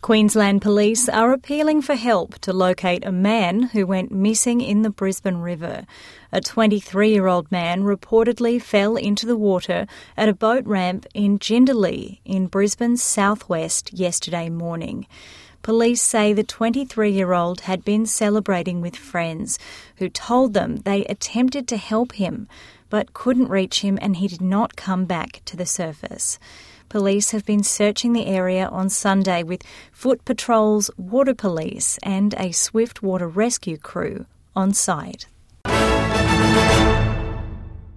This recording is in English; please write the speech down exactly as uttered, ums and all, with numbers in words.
Queensland Police are appealing for help to locate a man who went missing in the Brisbane River. A twenty-three-year-old man reportedly fell into the water at a boat ramp in Jindalee in Brisbane's southwest yesterday morning. Police say the twenty-three-year-old had been celebrating with friends who told them they attempted to help him but couldn't reach him and he did not come back to the surface. Police have been searching the area on Sunday with foot patrols, water police and a swift water rescue crew on site.